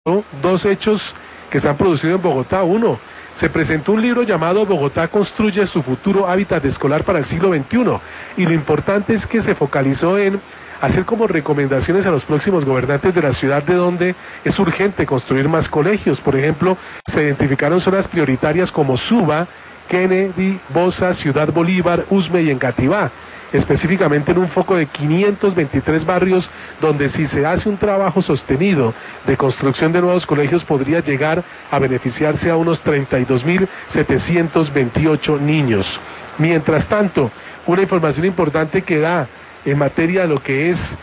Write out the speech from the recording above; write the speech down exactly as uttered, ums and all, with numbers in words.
dos hechos que se han producido en Bogotá. Uno, se presentó un libro llamado Bogotá construye su futuro hábitat escolar para el siglo veintiuno, y lo importante es que se focalizó en hacer como recomendaciones a los próximos gobernantes de la ciudad de donde es urgente construir más colegios. Por ejemplo, se identificaron zonas prioritarias como Suba, Kennedy, Bosa, Ciudad Bolívar, Usme y Engativá, específicamente en un foco de quinientos veintitrés barrios donde, si se hace un trabajo sostenido de construcción de nuevos colegios, podría llegar a beneficiarse a unos treinta y dos mil setecientos veintiocho niños. Mientras tanto, una información importante que da en materia de lo que es